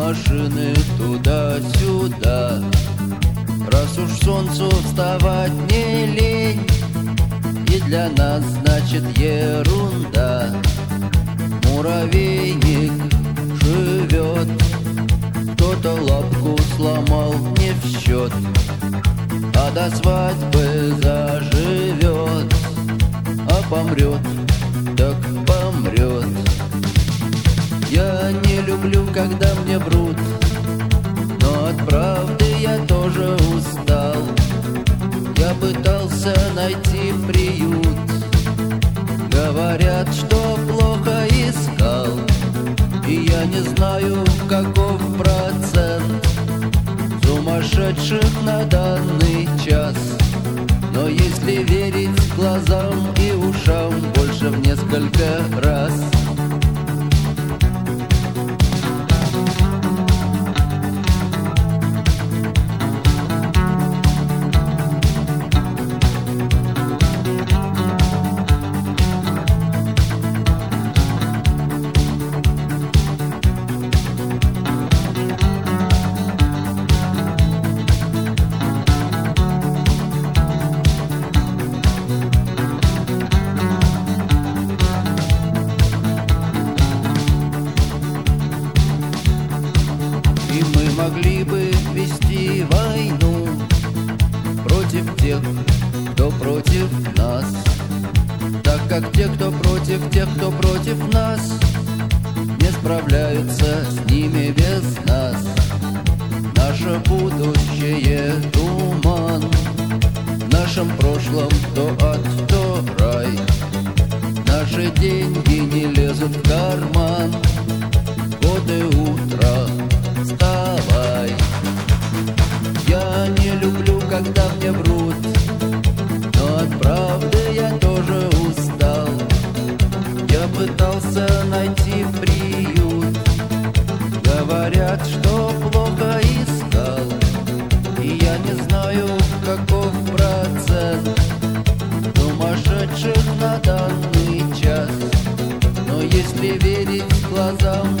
машины туда-сюда. Раз уж солнцу вставать не лень, и для нас значит ерунда. Муравейник живет, кто-то лапку сломал не в счет, а до свадьбы заживет, а помрет, так помрет. Я не люблю, когда мне врут, но от правды я тоже устал. Я пытался найти приют, говорят, что плохо искал, и я не знаю, каков процент сумасшедших на данный час. Но если верить глазам и ушам, больше в несколько раз. И мы могли бы вести войну против тех, кто против нас, так как те, кто против тех, кто против нас, не справляются с ними без нас. Наше будущее — туман, в нашем прошлом то ад, то рай. Наши деньги не лезут в карман, вот и утро, вставай. Я не люблю, когда мне врут, но от правды я тоже устал. Я пытался найти приют, говорят, что плохо искал, и я не знаю, каков процент сумасшедших на данный час. Но если верить глазам